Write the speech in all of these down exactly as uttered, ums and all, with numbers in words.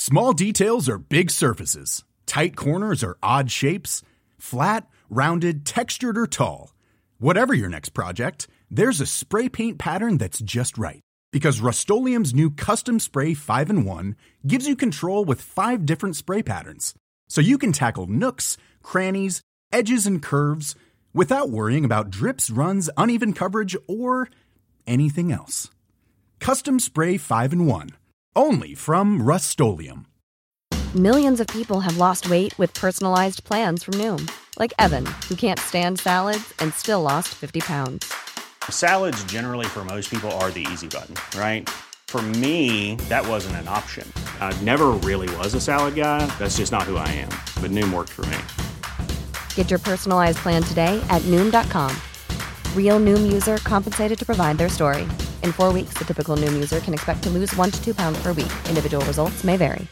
Small details are big surfaces. Tight corners are odd shapes. Flat, rounded, textured, or tall. Whatever your next project, there's a spray paint pattern that's just right. Because Rust-Oleum's new Custom Spray five in one gives you control with five different spray patterns. So you can tackle nooks, crannies, edges, and curves without worrying about drips, runs, uneven coverage, or anything else. Custom Spray five in one. Only from Rust-Oleum. Millions of people have lost weight with personalized plans from Noom. Like Evan, who can't stand salads and still lost fifty pounds. Salads generally for most people are the easy button, right? For me, that wasn't an option. I never really was a salad guy. That's just not who I am. But Noom worked for me. Get your personalized plan today at Noom dot com. Real Noom user compensated to provide their story. In four weeks, the typical Noom user can expect to lose one to two pounds per week. Individual results may vary.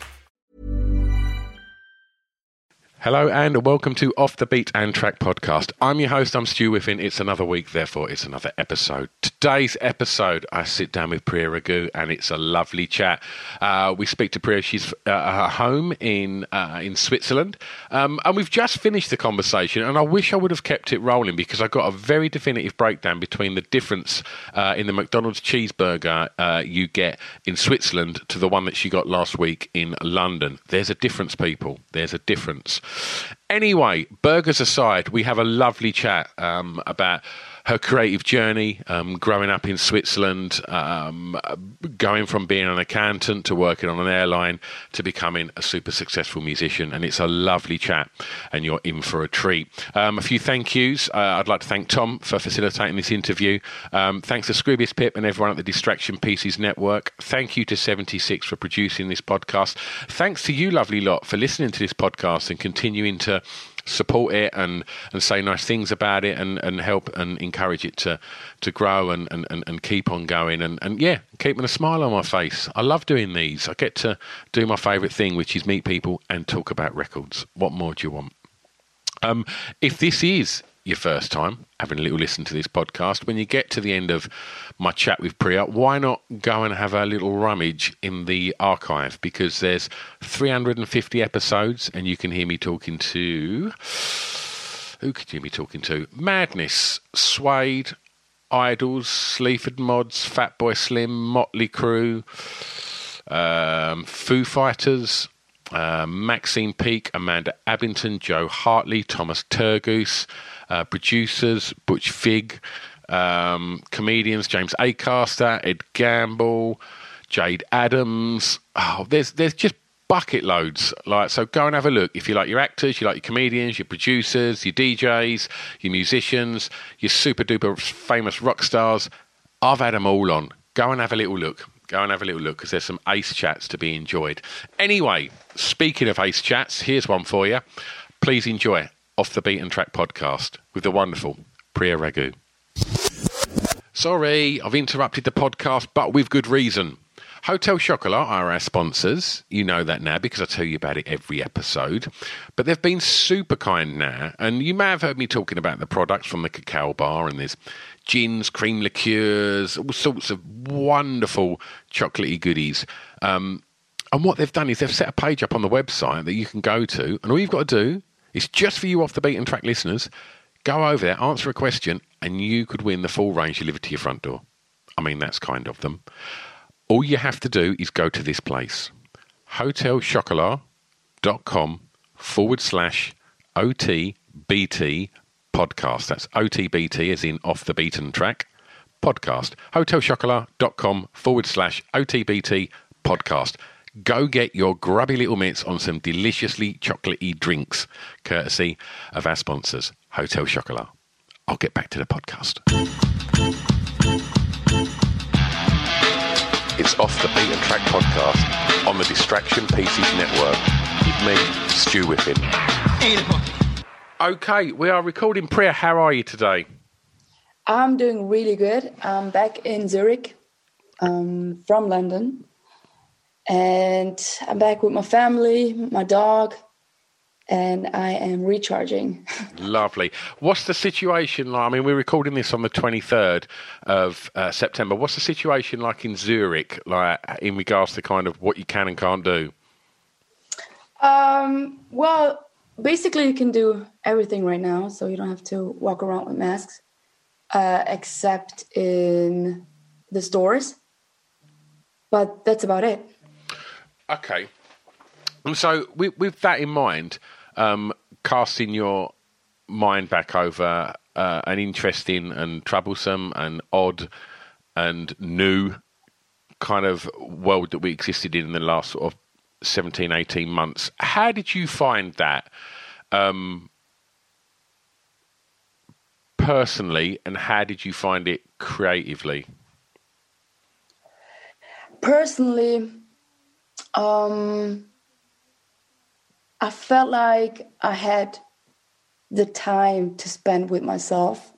Hello and welcome to Off the Beat and Track podcast. I'm your host, I'm Stu Whiffin. It's another week, therefore it's another episode. Today's episode, I sit down with Priya Raghu and it's a lovely chat. Uh, we speak to Priya. She's uh, at her home in uh, in Switzerland. Um, and we've just finished the conversation and I wish I would have kept it rolling because I got a very definitive breakdown between the difference uh, in the McDonald's cheeseburger uh, you get in Switzerland to the one that she got last week in London. There's a difference, people. There's a difference. Anyway, burgers aside, we have a lovely chat um, about her creative journey, um, growing up in Switzerland, um, going from being an accountant to working on an airline to becoming a super successful musician. And it's a lovely chat and you're in for a treat. Um, a few thank yous. Uh, I'd like to thank Tom for facilitating this interview. Um, thanks to Scroobius Pip and everyone at the Distraction Pieces Network. Thank you to seventy-six for producing this podcast. Thanks to you, lovely lot, for listening to this podcast and continuing to support it and, and say nice things about it and, and help and encourage it to, to grow and, and, and keep on going and, and yeah, keeping a smile on my face. I love doing these. I get to do my favourite thing, which is meet people and talk about records. What more do you want? Um, if this is your first time having a little listen to this podcast, when you get to the end of my chat with Priya, why not go and have a little rummage in the archive? Because there's three hundred fifty episodes and you can hear me talking to... Who could you hear me talking to? Madness, Suede, Idols, Sleaford Mods, Fatboy Slim, Motley Crue, um, Foo Fighters... Uh, Maxine Peake, Amanda Abbington, Joe Hartley, Thomas Turgoose, uh, producers, Butch Fig, um, comedians, James Acaster, Ed Gamble, Jade Adams. Oh, there's there's just bucket loads. Like, so go and have a look. If you like your actors, you like your comedians, your producers, your D Js, your musicians, your super duper famous rock stars, I've had them all on. Go and have a little look. Go and have a little look because there's some ace chats to be enjoyed. Anyway, speaking of ace chats, here's one for you. Please enjoy Off the Beaten Track podcast with the wonderful Priya Raghu. Sorry, I've interrupted the podcast, but with good reason. Hotel Chocolat are our sponsors. You know that now because I tell you about it every episode. But they've been super kind now. And you may have heard me talking about the products from the Cacao Bar and there's gins, cream liqueurs, all sorts of wonderful chocolatey goodies. Um, and what they've done is they've set a page up on the website that you can go to. And all you've got to do is just for you Off the Beaten Track listeners, go over there, answer a question, and you could win the full range delivered to your front door. I mean, that's kind of them. All you have to do is go to this place, hotelchocolat.com forward slash OTBT podcast. That's O T B T as in Off the Beaten Track podcast. Hotelchocolat.com forward slash OTBT podcast. Go get your grubby little mitts on some deliciously chocolatey drinks, courtesy of our sponsors, Hotel Chocolat. I'll get back to the podcast. It's Off the Beaten Track podcast on the Distraction Pieces Network with me, Stu Whiffin. Okay, we are recording. Priya, how are you today? I'm doing really good. I'm back in Zurich um, from London. And I'm back with my family, my dog, and I am recharging. Lovely. What's the situation like? I mean, we're recording this on the twenty-third of uh, September. What's the situation like in Zurich, like in regards to kind of what you can and can't do? Um, well, basically you can do everything right now, so you don't have to walk around with masks, uh, except in the stores. But that's about it. Okay. And so with, with that in mind, um, casting your mind back over uh, an interesting and troublesome and odd and new kind of world that we existed in in the last sort of seventeen, eighteen months, how did you find that um, personally, and how did you find it creatively? Personally, um, I felt like I had the time to spend with myself,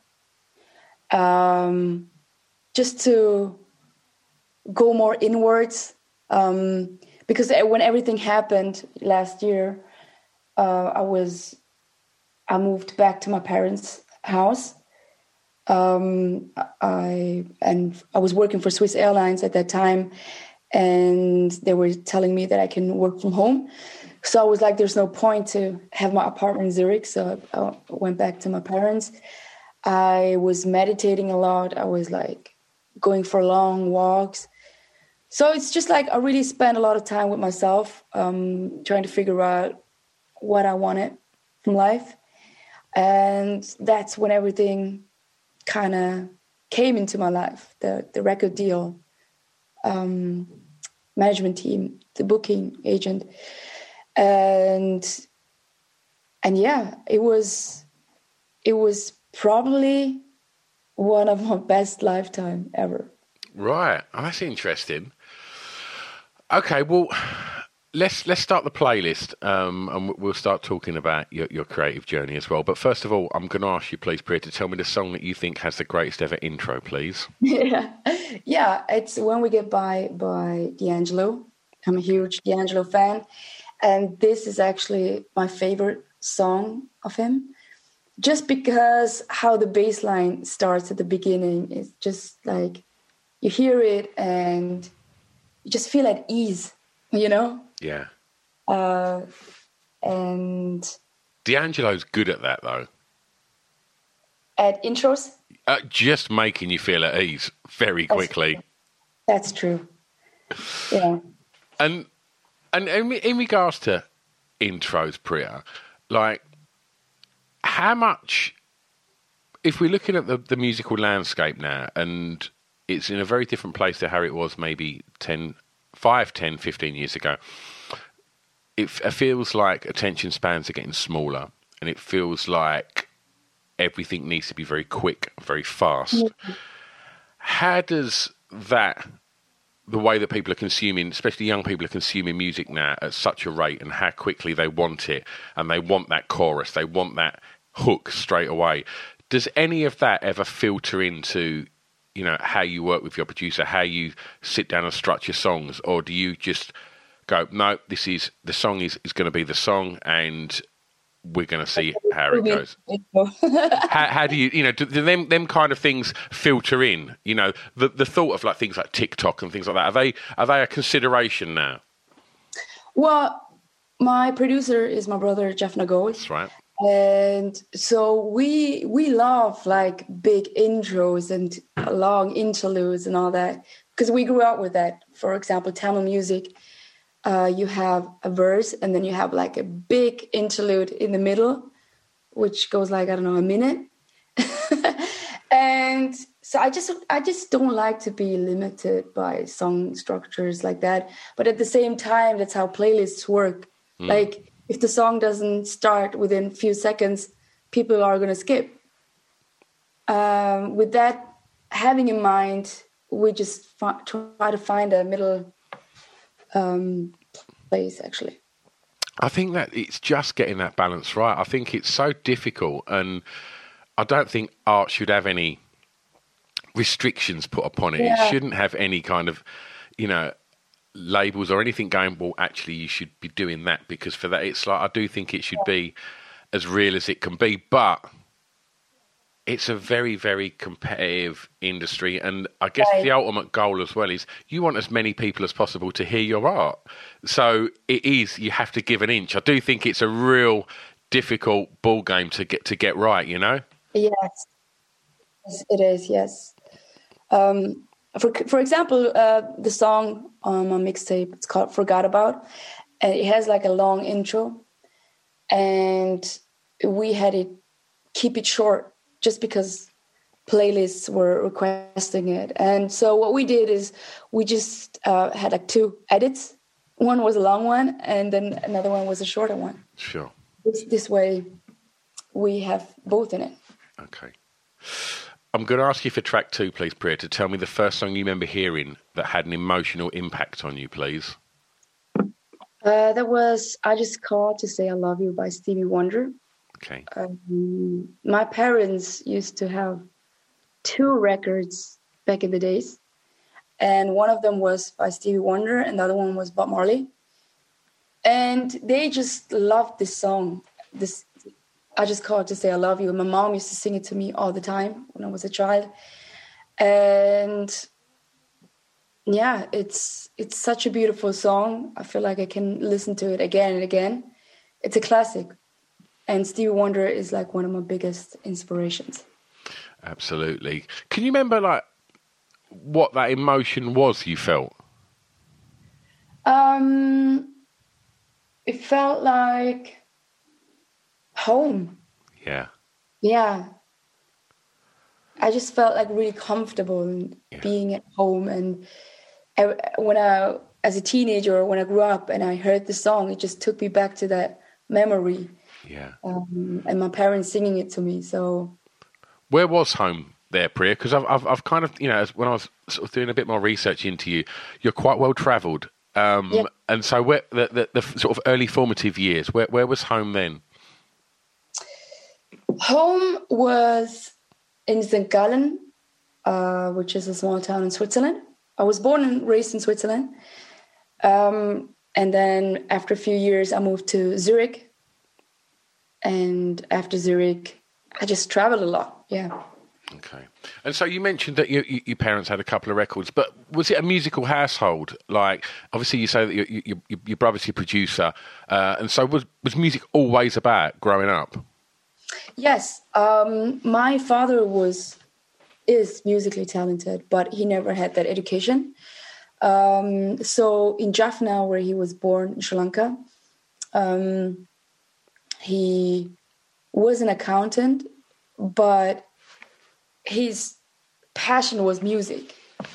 um, just to go more inwards. Um, because when everything happened last year, uh, I was I moved back to my parents' house. Um, I and I was working for Swiss Airlines at that time, and they were telling me that I can work from home. So I was like, "There's no point to have my apartment in Zurich." So I went back to my parents. I was meditating a lot. I was like going for long walks. So it's just like I really spent a lot of time with myself, um, trying to figure out what I wanted from life, and that's when everything kind of came into my life. The the record deal, um, management team, the booking agent, and and yeah, it was it was probably one of my best lifetime ever. Right, oh, that's interesting. Okay, well, let's let's start the playlist, um, and we'll start talking about your, your creative journey as well. But first of all, I'm going to ask you, please, Priya, to tell me the song that you think has the greatest ever intro, please. Yeah, yeah, it's When We Get By by D'Angelo. I'm a huge D'Angelo fan, and this is actually my favorite song of him, just because how the bass line starts at the beginning is just like you hear it and you just feel at ease, you know? Yeah. Uh, and D'Angelo's good at that, though. At intros? Uh, just making you feel at ease very quickly. That's true. Yeah. And and in, in regards to intros, Priya, like, how much, if we're looking at the, the musical landscape now, and it's in a very different place to how it was maybe ten, five, ten, fifteen years ago, it, it feels like attention spans are getting smaller, and it feels like everything needs to be very quick, very fast. Mm-hmm. How does that, the way that people are consuming, especially young people are consuming music now at such a rate, and how quickly they want it, and they want that chorus, they want that hook straight away, does any of that ever filter into, you know, how you work with your producer, how you sit down and structure songs? Or do you just go, no, this is, the song is, is going to be the song, and we're going to see how it goes? how, how do you, you know, do, do them, them kind of things filter in? You know, the the thought of like things like TikTok and things like that, are they, are they a consideration now? Well, my producer is my brother, Jeff Nagol. That's right. And so we we love like big intros and long interludes and all that, because we grew up with that. For example, Tamil music, uh, you have a verse and then you have like a big interlude in the middle, which goes like, I don't know, a minute. And so I just I just don't like to be limited by song structures like that. But at the same time, that's how playlists work. Mm. Like, if the song doesn't start within a few seconds, people are going to skip. Um, with that having in mind, we just fi- try to find a middle um, place, actually. I think that it's just getting that balance right. I think it's so difficult, and I don't think art should have any restrictions put upon it. Yeah. It shouldn't have any kind of, you know, labels or anything going, well, actually you should be doing that, because for that, it's like, I do think it should be as real as it can be, but it's a very, very competitive industry. And I guess Right. the ultimate goal as well is you want as many people as possible to hear your art. So it is, you have to give an inch. I do think it's a real difficult ball game to get to get right, you know? Yes, yes, it is. Yes. Um, for for example, uh, the song on my mixtape, it's called "Forgot About," and it has like a long intro, and we had it keep it short just because playlists were requesting it. And so what we did is we just uh, had like two edits. One was a long one, and then another one was a shorter one. Sure. This, this way, we have both in it. Okay. I'm going to ask you for track two, please, Priya, to tell me the first song you remember hearing that had an emotional impact on you, please. Uh, that was I Just Called to Say I Love You by Stevie Wonder. Okay. Um, my parents used to have two records back in the days. And one of them was by Stevie Wonder and the other one was Bob Marley. And they just loved this song. This I Just Called to Say I Love You. My mom used to sing it to me all the time when I was a child. And yeah, it's it's such a beautiful song. I feel like I can listen to it again and again. It's a classic. And Stevie Wonder is like one of my biggest inspirations. Absolutely. Can you remember like what that emotion was you felt? Um, it felt like home. Yeah. Yeah. I just felt like really comfortable in Yeah. being at home. And I, when I, as a teenager, when I grew up and I heard the song, it just took me back to that memory. Yeah. Um, and my parents singing it to me. So Where was home there, Priya? Because I've, I've, I've kind of, you know, as- when I was sort of doing a bit more research into you, you're quite well travelled. Um, Yeah. And so where, the, the, the sort of early formative years, where, where was home then? home was in Sankt Gallen, uh, which is a small town in Switzerland. I was born and raised in Switzerland. Um, and then after a few years, I moved to Zurich. And after Zurich, I just traveled a lot. Yeah. Okay. And so you mentioned that your, your parents had a couple of records, but was it a musical household? Like, obviously you say that your, your, your brother's your producer. Uh, and so was, was music always about growing up? Yes. Um, my father was, is musically talented, but he never had that education. Um, so in Jaffna, where he was born in Sri Lanka, um, he was an accountant, but his passion was music.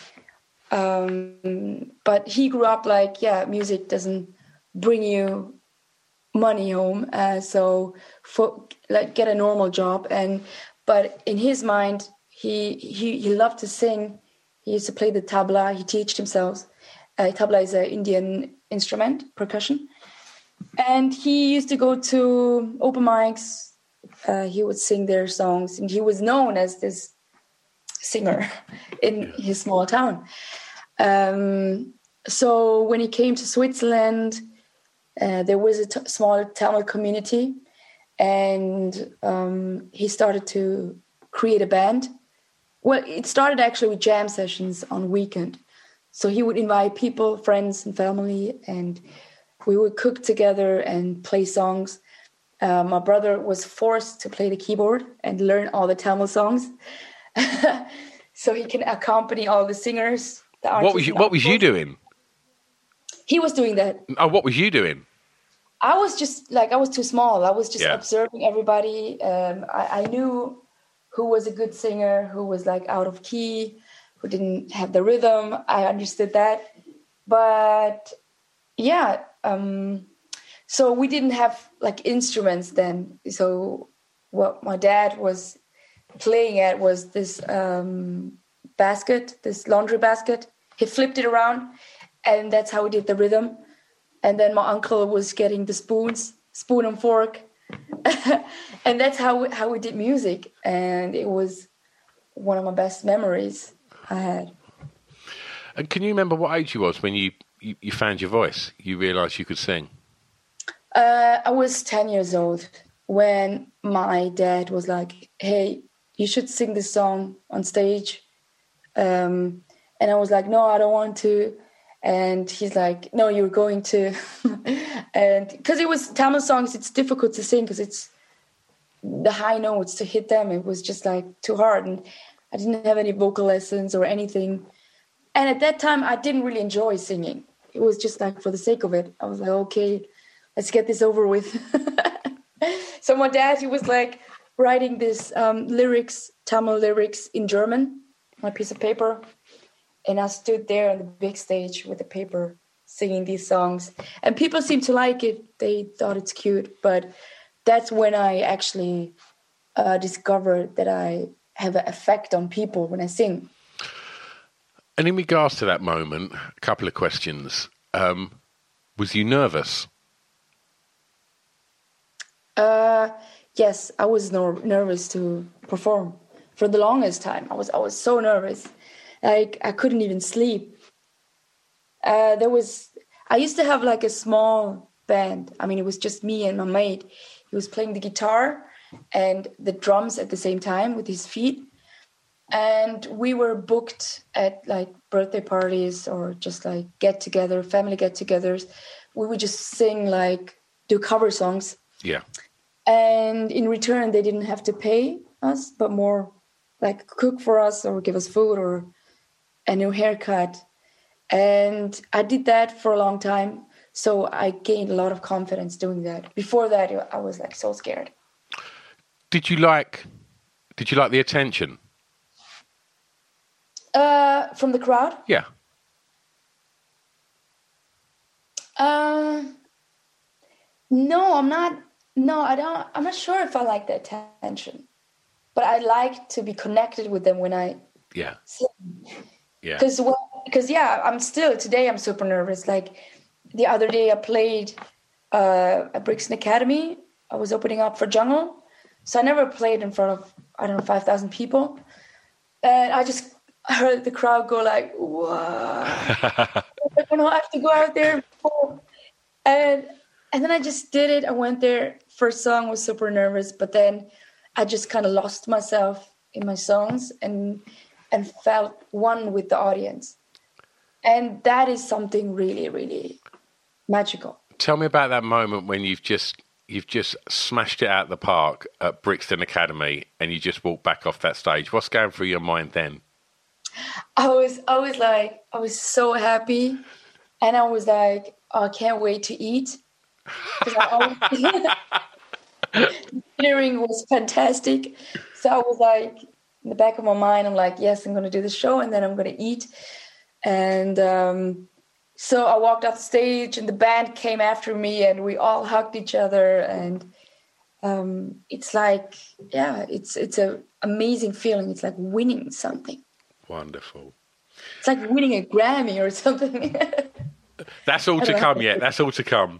Um, but he grew up like, yeah, music doesn't bring you money home, uh, so for like get a normal job. And but in his mind, he he he loved to sing. He used to play the tabla. He taught himself. Uh, tabla is an Indian instrument, percussion. And he used to go to open mics. Uh, he would sing their songs, and he was known as this singer in his small town. Um, so when he came to Switzerland, uh, there was a t- small Tamil community, and um, he started to create a band. Well, it started actually with jam sessions on weekend. So he would invite people, friends and family, and we would cook together and play songs. Uh, my brother was forced to play the keyboard and learn all the Tamil songs, so he can accompany all the singers. The What was you, what was you doing? He was doing that. Oh, what was you doing? I was just like, I was too small. I was just Yeah. observing everybody. Um, I, I knew who was a good singer, who was like out of key, who didn't have the rhythm. I understood that. But yeah, um, so we didn't have like instruments then. So what my dad was playing at was this um, basket, this laundry basket. He flipped it around, and that's how we did the rhythm. And then my uncle was getting the spoons, spoon and fork. And that's how we, how we did music. And it was one of my best memories I had. And can you remember what age you was when you, you, you found your voice? You realised you could sing? Uh, I was ten years old when my dad was like, hey, you should sing this song on stage. Um, and I was like, no, I don't want to. And he's like, no, you're going to. And because it was Tamil songs, it's difficult to sing because it's the high notes to hit them. It was just like too hard. And I didn't have any vocal lessons or anything. And at that time, I didn't really enjoy singing. It was just like for the sake of it. I was like, okay, let's get this over with. So my dad, he was like writing this um, lyrics, Tamil lyrics in German on a piece of paper. And I stood there on the big stage with the paper singing these songs. And people seemed to like it. They thought it's cute. But that's when I actually uh, discovered that I have an effect on people when I sing. And in regards to that moment, a couple of questions. Um, was you nervous? Uh, yes, I was nor- nervous to perform for the longest time. I was I was so nervous, like I couldn't even sleep. Uh, there was I used to have like a small band. I mean, it was just me and my mate. He was playing the guitar and the drums at the same time with his feet. And we were booked at like birthday parties or just like get together, family get togethers. We would just sing like do cover songs. Yeah. And in return, they didn't have to pay us, but more like cook for us or give us food or a new haircut. And I did that for a long time. So I gained a lot of confidence doing that. Before that, I was like so scared. Did you like, did you like the attention? Uh, from the crowd? Yeah. Uh, no, I'm not. No, I don't. I'm not sure if I like the attention, but I like to be connected with them when I yeah sing. Yeah. Because because yeah, I'm still today. I'm super nervous. Like the other day, I played uh, at Brixton Academy. I was opening up for Jungle, so I never played in front of I don't know five thousand people, and I just heard the crowd go like, "What?" I don't know. I have to go out there, and. And then I just did it. I went there. First song was super nervous, but then I just kind of lost myself in my songs and and felt one with the audience. And that is something really, really magical. Tell me about that moment when you've just you've just smashed it out of the park at Brixton Academy and you just walked back off that stage. What's going through your mind then? I was I was like I was so happy, and I was like, oh, I can't wait to eat. The catering was fantastic. So I was like, in the back of my mind, I'm like, yes, I'm going to do the show and then I'm going to eat. And um, so I walked off the stage and the band came after me and we all hugged each other. And um, it's like, yeah, it's it's an amazing feeling. It's like winning something. Wonderful. It's like winning a Grammy or something. That's all to come yet. That's all to come.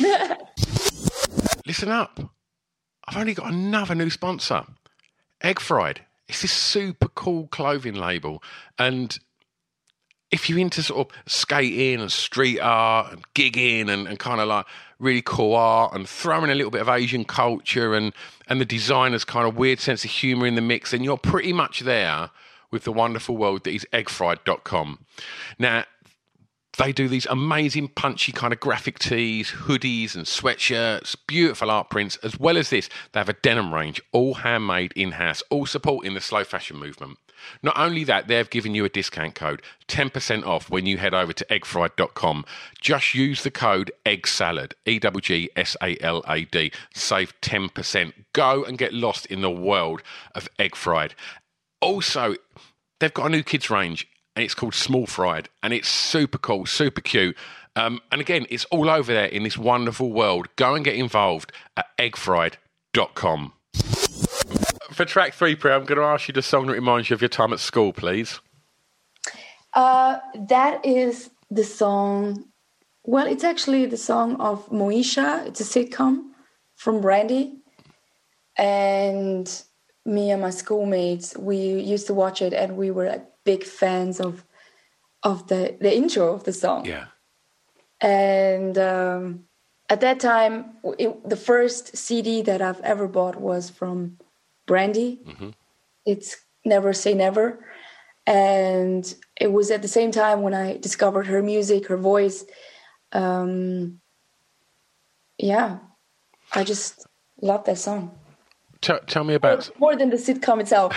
Listen up. I've only got another new sponsor. Egg Fried. It's this super cool clothing label. And if you're into sort of skating and street art and gigging and, and kind of like really cool art and throwing a little bit of Asian culture and, and the designer's kind of weird sense of humour in the mix, then you're pretty much there with the wonderful world that is egg fried dot com. Now, they do these amazing punchy kind of graphic tees, hoodies and sweatshirts, beautiful art prints. As well as this, they have a denim range, all handmade in-house, all supporting the slow fashion movement. Not only that, they've given you a discount code, ten percent off when you head over to egg fried dot com. Just use the code EGGSALAD, E G G S A L A D, save ten percent. Go and get lost in the world of Egg Fried. Also, they've got a new kids range. And it's called Small Fried, and it's super cool, super cute. Um, and again, it's all over there in this wonderful world. Go and get involved at egg fried dot com. For track three, Priya, I'm going to ask you the song that reminds you of your time at school, please. Uh, that is the song. Well, it's actually the song of Moesha. It's a sitcom from Brandy. And me and my schoolmates, we used to watch it, and we were like big fans of of the, the intro of the song. Yeah. And um, at that time, it, the first C D that I've ever bought was from Brandy. Mm-hmm. it's never say never. And it was at the same time when I discovered her music, her voice. Um, yeah, I just love that song. Tell, tell me about... More than the sitcom itself.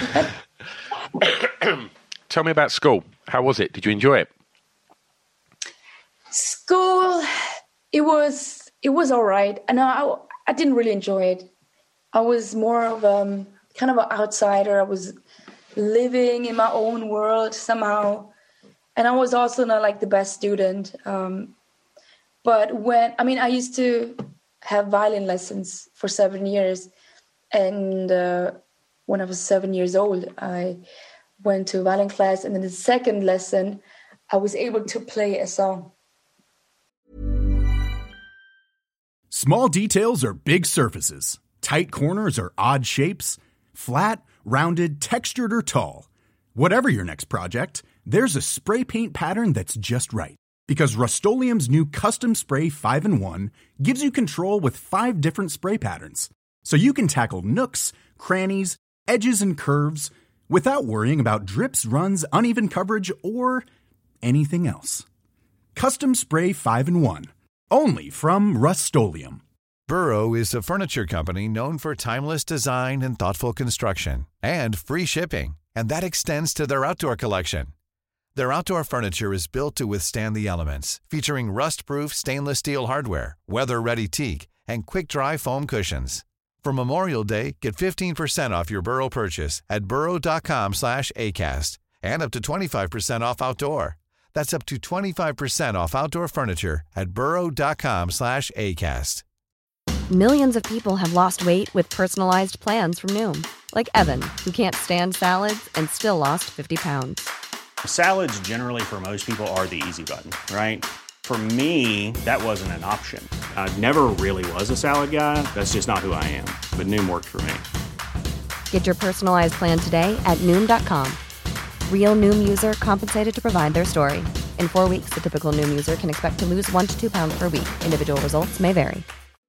Tell me about school. How was it? Did you enjoy it? School, it was it was all right. And I, I didn't really enjoy it. I was more of um kind of an outsider. I was living in my own world somehow. And I was also not like the best student. Um, but when, I mean, I used to have violin lessons for seven years. And uh, when I was seven years old, I went to violin class. And in the second lesson, I was able to play a song. Small details are big surfaces. Tight corners are odd shapes. Flat, rounded, textured, or tall. Whatever your next project, there's a spray paint pattern that's just right. Because Rust-Oleum's new Custom Spray five in one gives you control with five different spray patterns. So you can tackle nooks, crannies, edges, and curves without worrying about drips, runs, uneven coverage, or anything else. Custom Spray five in one. Only from Rust-Oleum. Burrow is a furniture company known for timeless design and thoughtful construction, and free shipping, and that extends to their outdoor collection. Their outdoor furniture is built to withstand the elements, featuring rust-proof stainless steel hardware, weather-ready teak, and quick-dry foam cushions. For Memorial Day, get fifteen percent off your Burrow purchase at burrow.com slash ACAST and up to twenty-five percent off outdoor. That's up to twenty-five percent off outdoor furniture at burrow.com slash ACAST. Millions of people have lost weight with personalized plans from Noom. Like Evan, who can't stand salads and still lost fifty pounds. Salads generally for most people are the easy button, right? For me, that wasn't an option. I never really was a salad guy. That's just not who I am. But Noom worked for me. Get your personalized plan today at Noom dot com. Real Noom user compensated to provide their story. In four weeks, the typical Noom user can expect to lose one to two pounds per week. Individual results may vary.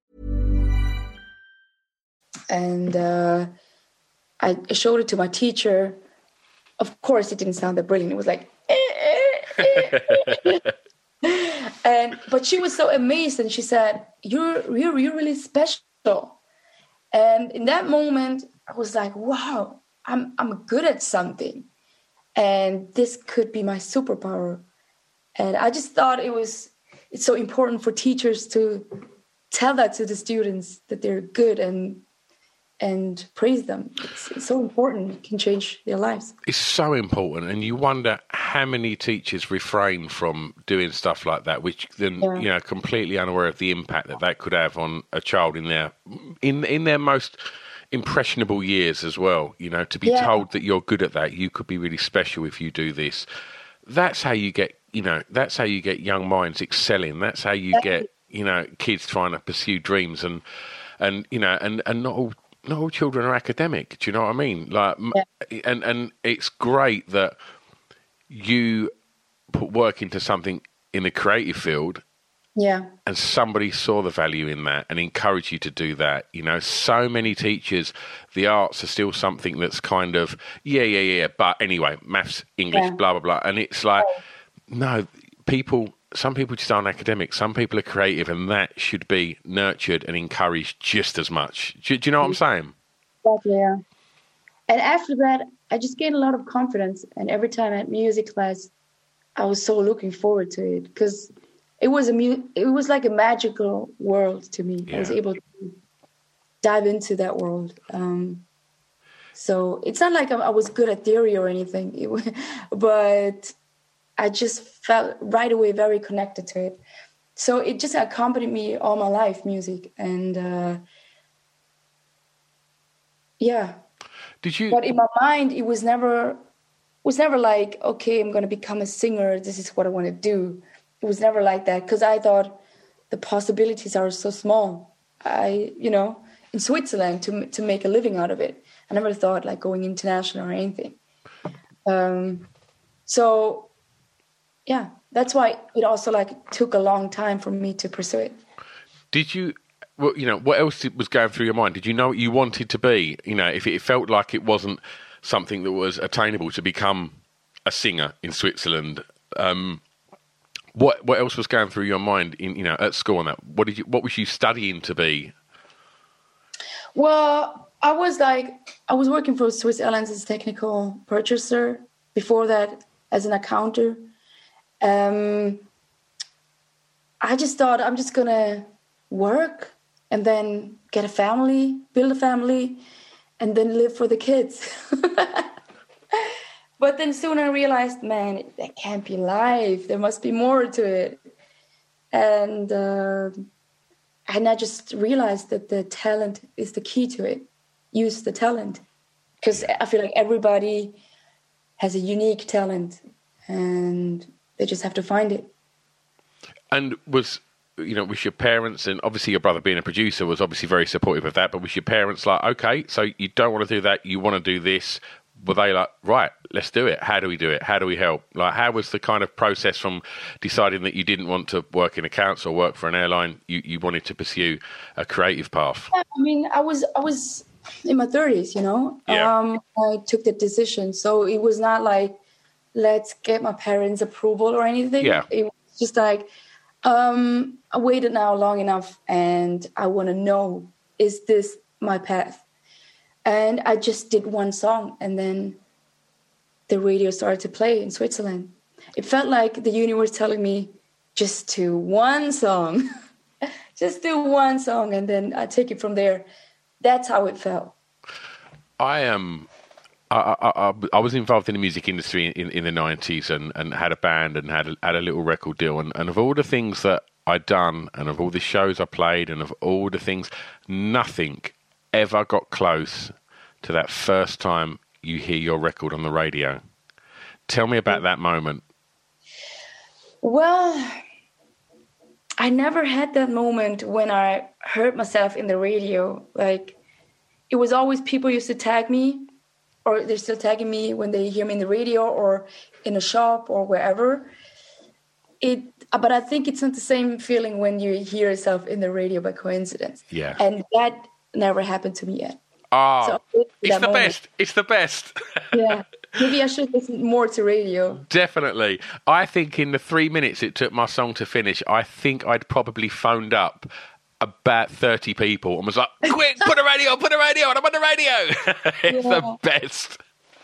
And uh, I showed it to my teacher. Of course, it didn't sound that brilliant. It was like, eh, eh, eh. and but she was so amazed, and she said, "You're you're you're really special." And in that moment, I was like, "Wow, I'm I'm good at something, and this could be my superpower." And I just thought it was it's so important for teachers to tell that to the students that they're good and. and praise them. It's, it's so important. It can change their lives. It's so important. And you wonder how many teachers refrain from doing stuff like that, which then, yeah. you know, completely unaware of the impact that that could have on a child in their, in, in their most impressionable years as well. You know, to be yeah. told that you're good at that, you could be really special if you do this. That's how you get, you know, that's how you get young minds excelling. That's how you get, you know, kids trying to pursue dreams and, and, you know, and, and not all, not all children are academic. Do you know what I mean? Like, yeah. and and it's great that you put work into something in the creative field. Yeah. And somebody saw the value in that and encouraged you to do that. You know, so many teachers, the arts are still something that's kind of, yeah, yeah, yeah. But anyway, maths, English, yeah. blah, blah, blah. And it's like, no, people... Some people just aren't academic. Some people are creative, and that should be nurtured and encouraged just as much. Do, do you know what I'm saying? Exactly, yeah. And after that, I just gained a lot of confidence. And every time I had music class, I was so looking forward to it because it was a mu- it was like a magical world to me. Yeah. I was able to dive into that world. Um, so it's not like I, I was good at theory or anything, it was, but I just felt right away very connected to it. So it just accompanied me all my life, music. And uh, yeah. Did you? But in my mind, it was never, was never like, okay, I'm going to become a singer. This is what I want to do. It was never like that because I thought the possibilities are so small. I, you know, in Switzerland to to make a living out of it. I never thought like going international or anything. Um, so. Yeah, that's why it also like took a long time for me to pursue it. Did you, well, you know, what else was going through your mind? Did you know what you wanted to be? You know, if it felt like it wasn't something that was attainable to become a singer in Switzerland. Um, what what else was going through your mind in you know at school and that? What did you what was you studying to be? Well, I was like I was working for Swiss Airlines as a technical purchaser. Before that, as an accountant. Um, I just thought I'm just gonna work and then get a family, build a family, and then live for the kids. But then soon I realized, man, that can't be life. There must be more to it. And uh, and I just realized that the talent is the key to it. Use the talent. Because I feel like everybody has a unique talent and they just have to find it. And was, you know, was your parents, and obviously your brother being a producer was obviously very supportive of that, but was your parents like, okay, so you don't want to do that, you want to do this? Were they like, right, let's do it. How do we do it? How do we help? Like, how was the kind of process from deciding that you didn't want to work in accounts or work for an airline? You you wanted to pursue a creative path. Yeah, I mean, I was I was in my thirties, you know. Yeah. Um, I took the decision, so it was not like let's get my parents' approval or anything. Yeah. It was just like um, I waited now long enough, and I want to know, is this my path? And I just did one song, and then the radio started to play in Switzerland. It felt like the universe telling me, just do one song. Just do one song, and then I take it from there. That's how it felt. I am. I, I, I, I was involved in the music industry in, in the nineties and, and had a band and had a, had a little record deal. And, and of all the things that I'd done and of all the shows I played and of all the things, nothing ever got close to that first time you hear your record on the radio. Tell me about that moment. Well, I never had that moment when I heard myself in the radio. Like, it was always people used to tag me, or they're still tagging me when they hear me in the radio or in a shop or wherever. It, but I think it's not the same feeling when you hear yourself in the radio by coincidence. Yeah. And that never happened to me yet. Ah, So it's the moment. best. It's the best. Yeah. Maybe I should listen more to radio. Definitely. I think in the three minutes it took my song to finish, I think I'd probably phoned up about thirty people and was like, quick, put a radio on, put a radio on, I'm on the radio. It's Yeah. the best.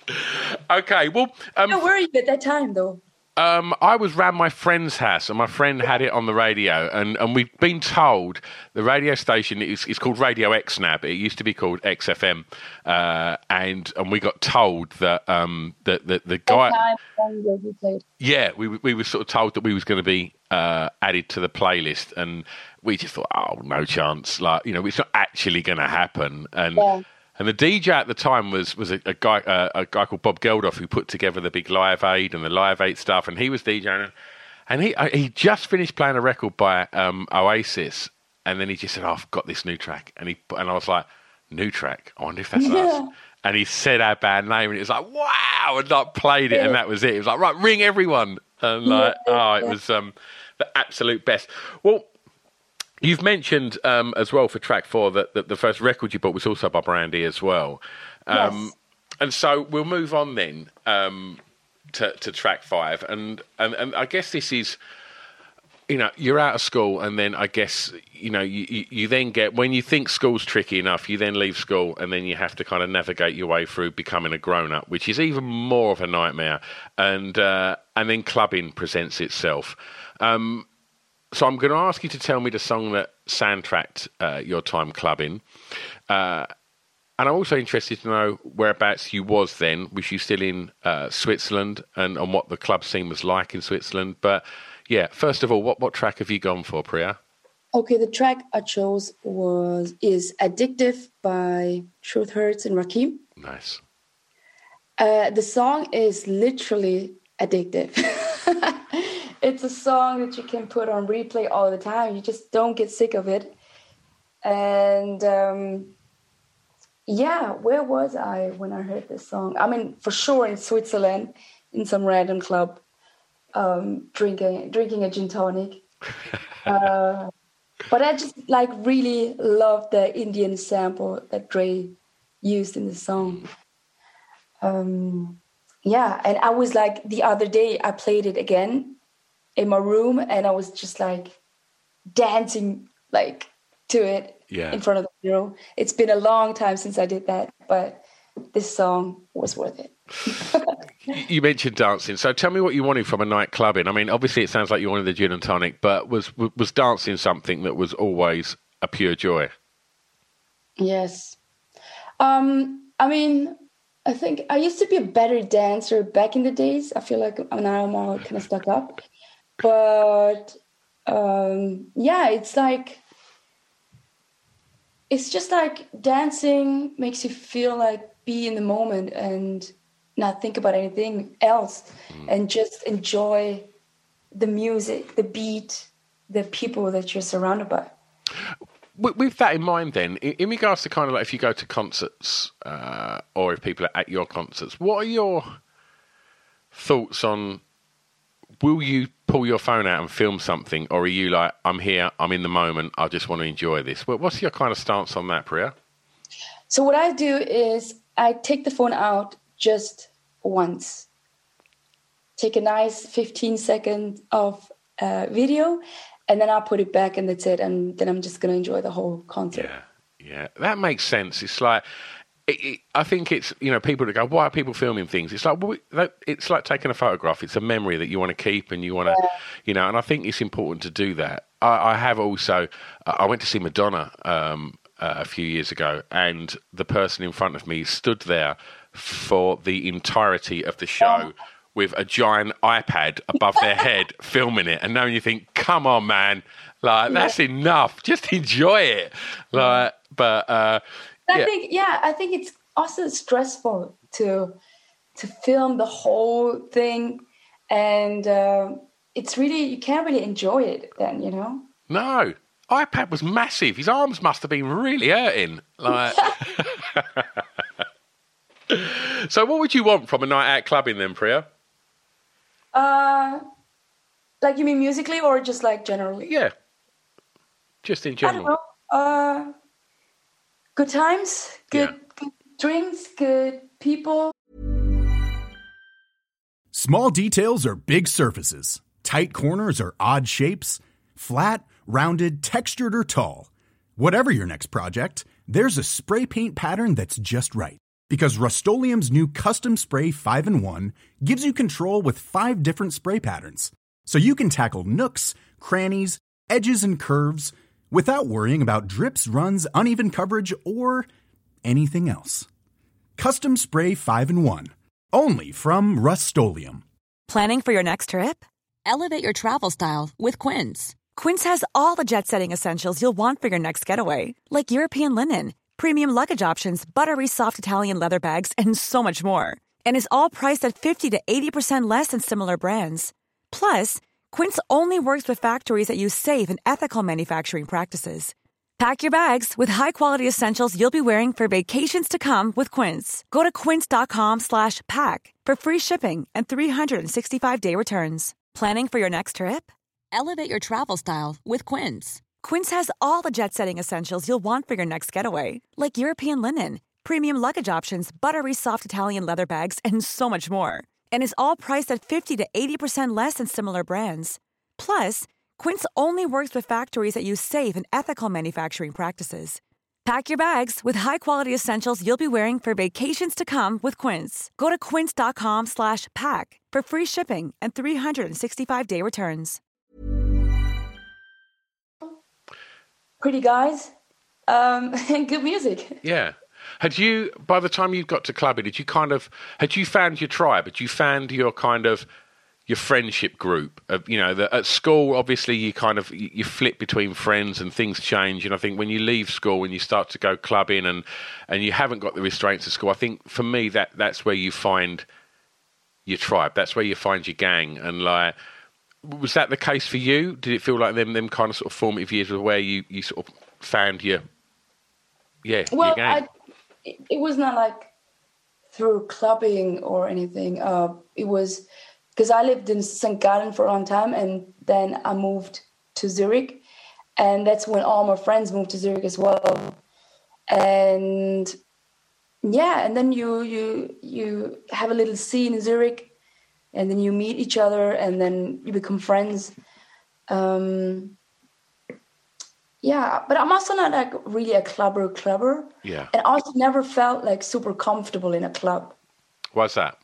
Okay, well... Um, How were you at that time, though? Um, I was round my friend's house, and my friend had it on the radio, and, and we've been told the radio station is, is called Radio X now, but it used to be called X F M, uh, and and we got told that um that the, the guy, That time when you played. yeah, we we were sort of told that we was going to be uh, added to the playlist, and we just thought, oh, no chance, like you know, it's not actually going to happen, and. Yeah. And the D J at the time was was a, a guy uh, a guy called Bob Geldof, who put together the big Live Aid and the Live Aid stuff, and he was DJing, and he uh, he just finished playing a record by um, Oasis, and then he just said, oh, "I've got this new track," and he and I was like, "New track? I wonder if that's Yeah. us." And he said our band name, and it was like, "Wow!" and like played it, and that was it. It was like, "Right, ring everyone," and like, oh, it was um, the absolute best. Well. You've mentioned um, as well for track four that, that the first record you bought was also by Brandy as well. Um, Yes. And so we'll move on then um, to, to track five. And, and, and I guess this is, you know, you're out of school and then I guess, you know, you, you, you then get, when you think school's tricky enough, you then leave school and then you have to kind of navigate your way through becoming a grown-up, which is even more of a nightmare. And, uh, and then clubbing presents itself. Um So I'm going to ask you to tell me the song that soundtracked uh, your time clubbing. Uh, and I'm also interested to know whereabouts you was then. Was you still in uh, Switzerland and, and what the club scene was like in Switzerland? But yeah, first of all, what, what track have you gone for, Priya? Okay, the track I chose was is Addictive by Truth Hurts and Rakim. Nice. Uh, the song is literally addictive. It's a song that you can put on replay all the time. You just don't get sick of it. And um, yeah, where was I when I heard this song? I mean, for sure in Switzerland, in some random club, um, drinking drinking a gin tonic. uh, but I just like really loved the Indian sample that Dre used in the song. um, yeah, and I was like, the other day I played it again in my room, and I was just like dancing like to it Yeah. in front of the mirror. It's been a long time since I did that, but this song was worth it. You mentioned dancing, so tell me what you wanted from a night clubbing. I mean, obviously it sounds like you wanted the gin and tonic, but was was dancing something that was always a pure joy? Yes. Um, I mean, I think I used to be a better dancer back in the days. I feel like now I'm all kind of stuck up. But um, yeah, it's like, it's just like dancing makes you feel like be in the moment and not think about anything else mm. and just enjoy the music, the beat, the people that you're surrounded by. With that in mind then, in regards to kind of like if you go to concerts uh, or if people are at your concerts, what are your thoughts on, will you pull your phone out and film something, or are you like, I'm here, I'm in the moment, I just want to enjoy this? What's your kind of stance on that, Priya? So what I do is I take the phone out just once. Take a nice fifteen second of uh, video, and then I'll put it back and that's it. And then I'm just going to enjoy the whole concert. Yeah, yeah. That makes sense. It's like, it, it, I think it's, you know, people that go, why are people filming things? It's like, well, that, it's like taking a photograph. It's a memory that you want to keep and you want to, yeah. you know, and I think it's important to do that. I, I have also, I went to see Madonna um, uh, a few years ago, and the person in front of me stood there for the entirety of the show. Oh. With a giant iPad above their head filming it. And now you think, come on, man, like, yeah. that's enough. Just enjoy it. Like, but uh, I yeah. think, yeah, I think it's also stressful to to film the whole thing. And uh, it's really, you can't really enjoy it then, you know? No. iPad was massive. His arms must have been really hurting. Like, so what would you want from a night out clubbing then, Priya? Uh, like you mean musically or just like generally? Yeah, just in general. I don't know. Uh, good times, good, yeah. good drinks, good people. Small details are big surfaces. Tight corners are odd shapes. Flat, rounded, textured, or tall. Whatever your next project, there's a spray paint pattern that's just right. Because Rust-Oleum's new Custom Spray five in one gives you control with five different spray patterns. So you can tackle nooks, crannies, edges, and curves without worrying about drips, runs, uneven coverage, or anything else. Custom Spray five in one. Only from Rust-Oleum. Planning for your next trip? Elevate your travel style with Quince. Quince has all the jet-setting essentials you'll want for your next getaway, like European linen, premium luggage options, buttery soft Italian leather bags, and so much more. And is all priced at fifty to eighty percent less than similar brands. Plus, Quince only works with factories that use safe and ethical manufacturing practices. Pack your bags with high-quality essentials you'll be wearing for vacations to come with Quince. Go to quince.com slash pack for free shipping and three sixty-five day returns. Planning for your next trip? Elevate your travel style with Quince. Quince has all the jet-setting essentials you'll want for your next getaway, like European linen, premium luggage options, buttery soft Italian leather bags, and so much more. And is all priced at fifty to eighty percent less than similar brands. Plus, Quince only works with factories that use safe and ethical manufacturing practices. Pack your bags with high-quality essentials you'll be wearing for vacations to come with Quince. Go to quince.com slash pack for free shipping and three sixty-five day returns. Pretty guys, um, and good music. Yeah. Had you, by the time you got to clubbing, did you kind of, had you found your tribe? Had you found your kind of, your friendship group? Of, you know, the, at school, obviously, you kind of, you, you flip between friends and things change. And I think when you leave school and you start to go clubbing and, and you haven't got the restraints of school, I think for me, that that's where you find your tribe. That's where you find your gang. And like, was that the case for you? Did it feel like them them kind of sort of formative years were where you, you sort of found your, yeah, well, your gang? I, it was not like through clubbing or anything. Uh, it was because I lived in Saint Gallen for a long time, and then I moved to Zurich, and that's when all my friends moved to Zurich as well. And yeah, and then you you you have a little scene in Zurich, and then you meet each other, and then you become friends. Um, yeah, but I'm also not like really a clubber clubber. Yeah. And also never felt like super comfortable in a club. Why's that?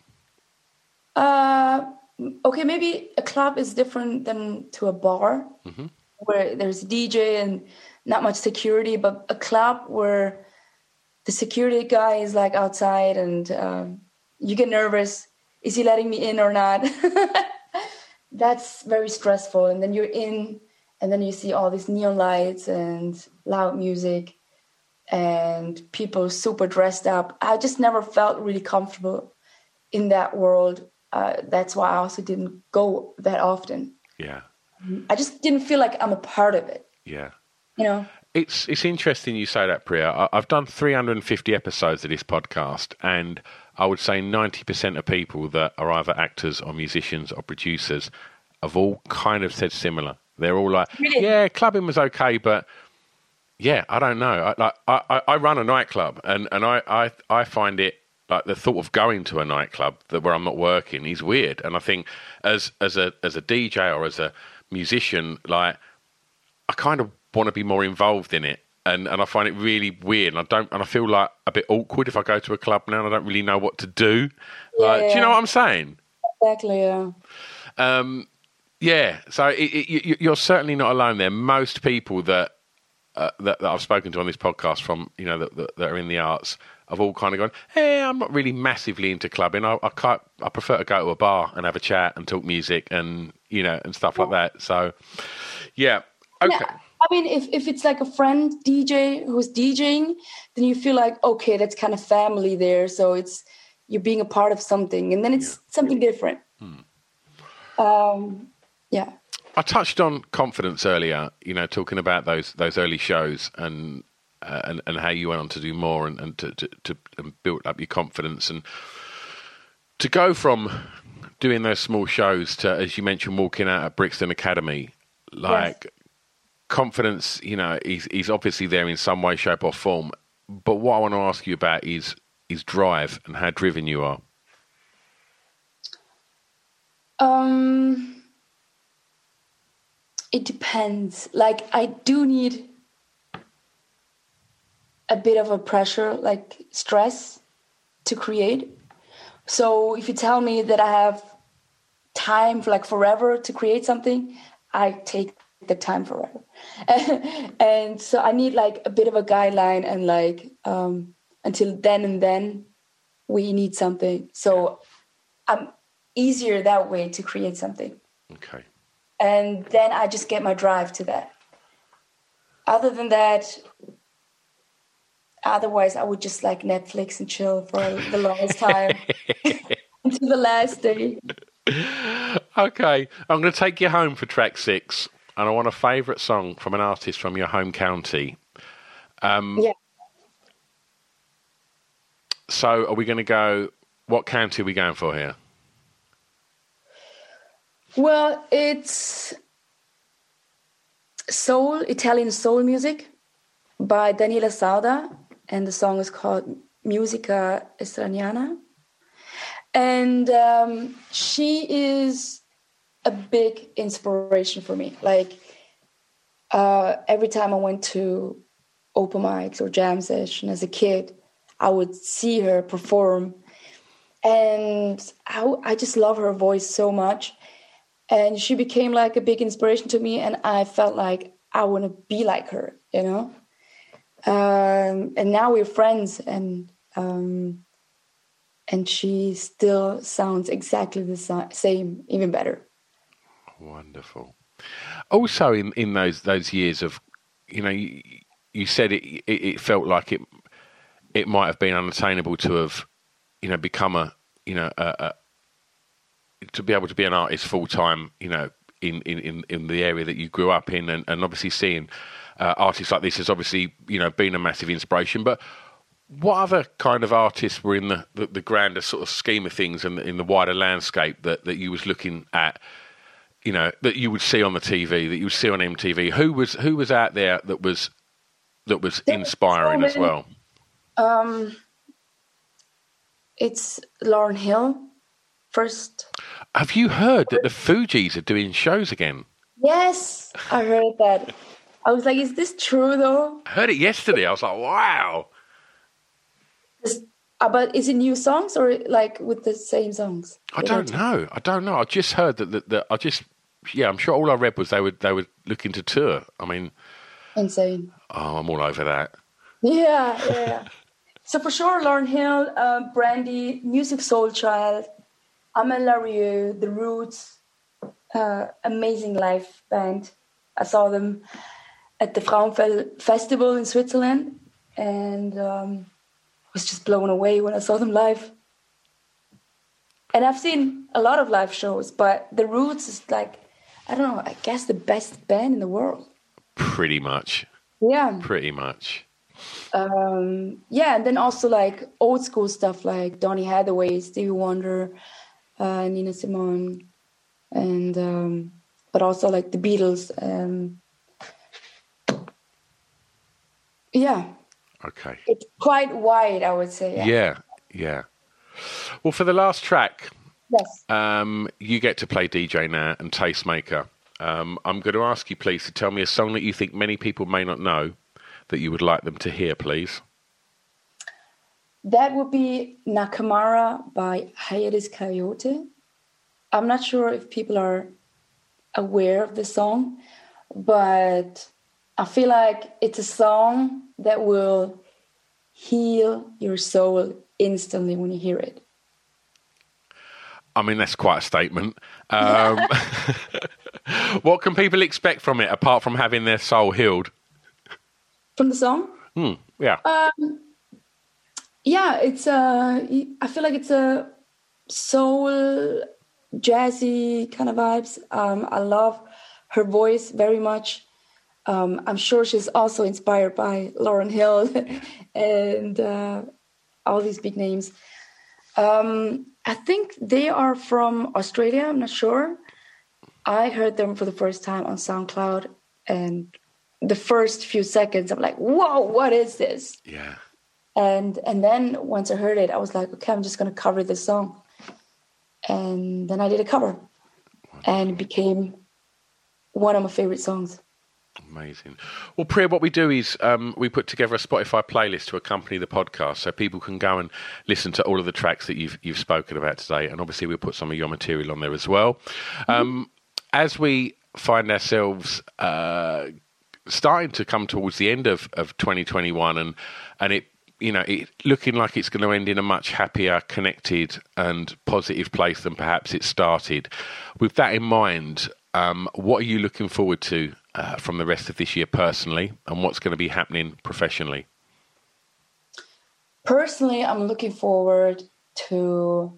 Uh, okay, maybe a club is different than to a bar, mm-hmm. where there's a D J and not much security, but a club where the security guy is like outside and um, you get nervous. Is he letting me in or not? That's very stressful. And then you're in, and then you see all these neon lights and loud music and people super dressed up. I just never felt really comfortable in that world. Uh, that's why I also didn't go that often. Yeah. I just didn't feel like I'm a part of it. Yeah. You know? It's it's interesting you say that, Priya. I, I've done three hundred fifty episodes of this podcast, and I would say ninety percent of people that are either actors or musicians or producers have all kind of said similar. They're all like, really? yeah, clubbing was okay, but yeah, I don't know. I, like, I, I run a nightclub, and, and I, I, I find it, like the thought of going to a nightclub that where I'm not working is weird. And I think as as a as a D J or as a musician, like I kind of want to be more involved in it. And and I find it really weird. And I don't and I feel like a bit awkward if I go to a club now and I don't really know what to do. Yeah, like, yeah. Do you know what I'm saying? Exactly, yeah. Um, yeah. So it, it, you're certainly not alone there. Most people that, uh, that that I've spoken to on this podcast from, you know, that, that, that are in the arts, have all kind of gone, hey, I'm not really massively into clubbing. I I, can't, I prefer to go to a bar and have a chat and talk music and, you know, and stuff like that. So, yeah. Okay. Yeah. I mean, if, if it's like a friend D J who's DJing, then you feel like, okay, that's kind of family there. So it's, you're being a part of something. And then it's yeah. something different. Hmm. Um, yeah. I touched on confidence earlier, you know, talking about those those early shows and uh, and, and how you went on to do more and, and to, to, to and build up your confidence. And to go from doing those small shows to, as you mentioned, walking out at Brixton Academy, like... Yes. Confidence, you know, is, is obviously there in some way, shape or form. But what I want to ask you about is is drive and how driven you are. Um, it depends. Like, I do need a bit of a pressure, like stress to create. So if you tell me that I have time for like forever to create something, I take the time forever. And so I need like a bit of a guideline and like um until then and then we need something. So I'm easier that way to create something. Okay. And then I just get my drive to that. Other than that, otherwise I would just like Netflix and chill for the longest time until the last day. Okay, I'm going to take you home for track six. And I want a favourite song from an artist from your home county. Um, yeah. So are we going to go, what county are we going for here? Well, it's soul, Italian soul music by Daniela Sauda. And the song is called Musica Estraniana. And um, she is... a big inspiration for me. Like uh, every time I went to open mics or jam session as a kid, I would see her perform, and I, I just love her voice so much. And she became like a big inspiration to me, and I felt like I want to be like her, you know. Um, and now we're friends, and um, and she still sounds exactly the same, even better. Wonderful. Also, in, in those those years of, you know, you, you said it, it it felt like it it might have been unattainable to have, you know, become a, you know, a, a, to be able to be an artist full time, you know, in, in, in the area that you grew up in, and, and obviously seeing uh, artists like this has obviously, you know, been a massive inspiration. But what other kind of artists were in the, the, the grander sort of scheme of things and in the wider landscape that, that you was looking at? You know, that you would see on the T V, that you would see on M T V. Who was who was out there that was that was inspiring as well? Um, it's Lauryn Hill first. Have you heard that the Fugees are doing shows again? Yes, I heard that. I was like, is this true though? I heard it yesterday. I was like, wow. This, uh, but is it new songs or like with the same songs? I don't know. I don't know. I just heard that, that, that I just, yeah, I'm sure all I read was they would they were looking to tour. I mean, insane. Oh, I'm all over that. Yeah, yeah. So for sure, Lauryn Hill, uh, Brandy, Musiq Soulchild, Amel Larrieux, The Roots, uh, amazing live band. I saw them at the Frauenfeld Festival in Switzerland, and um, was just blown away when I saw them live. And I've seen a lot of live shows, but The Roots is like, I don't know, I guess the best band in the world. Pretty much. Yeah. Pretty much. Um, yeah, and then also like old school stuff like Donny Hathaway, Stevie Wonder, uh, Nina Simone, and um, but also like the Beatles. Um, yeah. Okay. It's quite wide, I would say. Yeah. yeah, yeah. Well, for the last track, yes, um, you get to play D J now and Tastemaker. Um, I'm going to ask you, please, to tell me a song that you think many people may not know that you would like them to hear, please. That would be Nakamara by Hiatus Kaiyote. I'm not sure if people are aware of the song, but I feel like it's a song that will heal your soul instantly when you hear it. I mean, that's quite a statement. Um, what can people expect from it, apart from having their soul healed? From the song? Hmm, yeah. Um, yeah, it's a, I feel like it's a soul, jazzy kind of vibes. Um, I love her voice very much. Um, I'm sure she's also inspired by Lauryn Hill and uh, all these big names. Um, I think they are from Australia. I'm not sure. I heard them for the first time on SoundCloud, and the first few seconds, I'm like, whoa, what is this? Yeah. And and then once I heard it, I was like, okay, I'm just going to cover this song. And then I did a cover, and it became one of my favorite songs. Amazing. Well, Priya, what we do is um, we put together a Spotify playlist to accompany the podcast, so people can go and listen to all of the tracks that you've you've spoken about today, and obviously we'll put some of your material on there as well. Mm-hmm. Um, as we find ourselves uh, starting to come towards the end of, of twenty twenty-one, and and it you know it looking like it's going to end in a much happier, connected, and positive place than perhaps it started. With that in mind, um, what are you looking forward to Uh, from the rest of this year personally, and what's going to be happening professionally? Personally, I'm looking forward to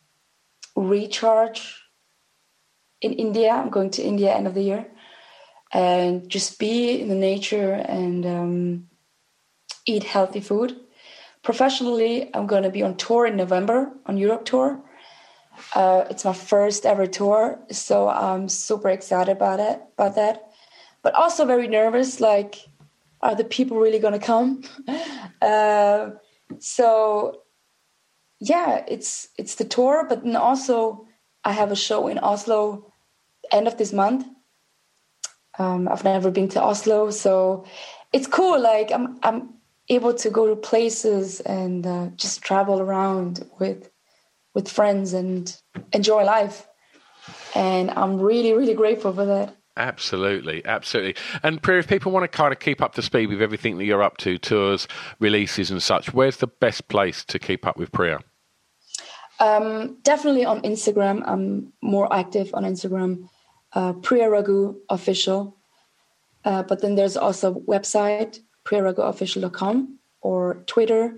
recharge in India. I'm going to India end of the year and just be in the nature and um, eat healthy food. Professionally, I'm going to be on tour in November, on Europe tour. Uh, it's my first ever tour, so I'm super excited about it, about that. But also very nervous, like, are the people really going to come? uh, so, yeah, it's it's the tour, but then also I have a show in Oslo end of this month. Um, I've never been to Oslo, so it's cool. Like, I'm I'm able to go to places and uh, just travel around with with friends and enjoy life. And I'm really, really grateful for that. Absolutely, absolutely. And Priya, if people want to kind of keep up to speed with everything that you're up to, tours, releases and such, where's the best place to keep up with Priya? Um, definitely on Instagram. I'm more active on Instagram, uh, Priya Raghu Official. Uh, but then there's also a website, priya raghu official dot com, or Twitter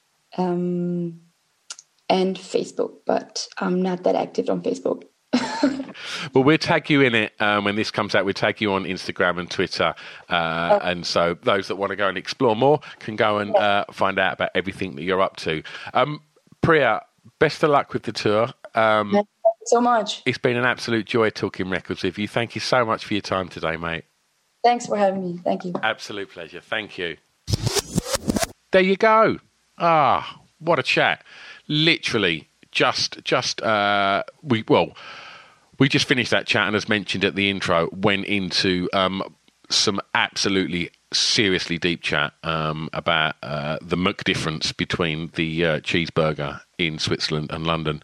um, and Facebook. But I'm not that active on Facebook. Well, we'll tag you in it um, when this comes out. We'll tag you on Instagram and Twitter. Uh, oh. And so those that want to go and explore more can go and uh, find out about everything that you're up to. Um, Priya, best of luck with the tour. Um, Thank you so much. It's been an absolute joy talking records with you. Thank you so much for your time today, mate. Thanks for having me. Thank you. Absolute pleasure. Thank you. There you go. Ah, what a chat. literally just just uh, we well we just finished that chat, and as mentioned at the intro, went into um, some absolutely seriously deep chat um, about uh, the muck difference between the uh, cheeseburger in Switzerland and London.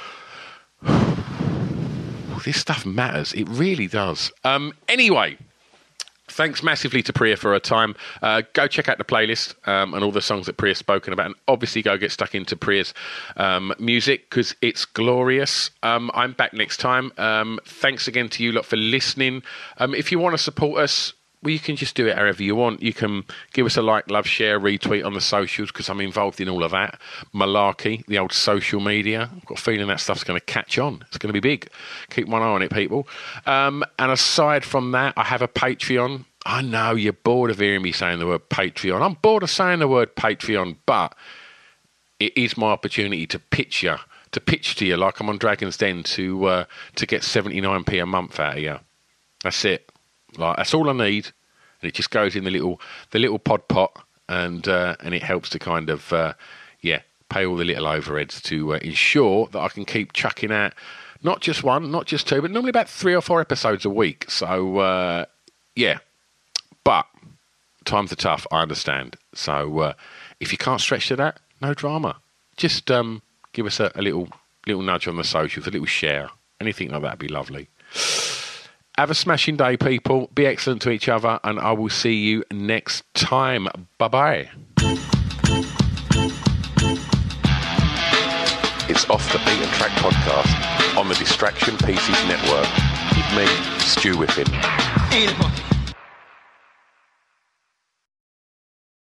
This stuff matters. It really does. Um, anyway, thanks massively to Priya for her time. Uh, go check out the playlist um, and all the songs that Priya's spoken about. And obviously go get stuck into Priya's um, music because it's glorious. Um, I'm back next time. Um, thanks again to you lot for listening. Um, if you want to support us, well, you can just do it however you want. You can give us a like, love, share, retweet on the socials because I'm involved in all of that. Malarkey, the old social media. I've got a feeling that stuff's going to catch on. It's going to be big. Keep one eye on it, people. Um, and aside from that, I have a Patreon. I know you're bored of hearing me saying the word Patreon. I'm bored of saying the word Patreon, but it is my opportunity to pitch you, to pitch to you like I'm on Dragon's Den to uh, to get seventy-nine p a month out of you. That's it. Like that's all I need, and it just goes in the little the little pod pot, and uh, and it helps to kind of uh, yeah pay all the little overheads to uh, ensure that I can keep chucking out not just one, not just two, but normally about three or four episodes a week. So uh, yeah, but times are tough. I understand. So uh, if you can't stretch to that, no drama. Just um, give us a, a little little nudge on the socials, a little share, anything like that would be lovely. Have a smashing day, people. Be excellent to each other, and I will see you next time. Bye-bye. It's Off the Beaten Track podcast on the Distraction Pieces Network with me, Stu Whiffen.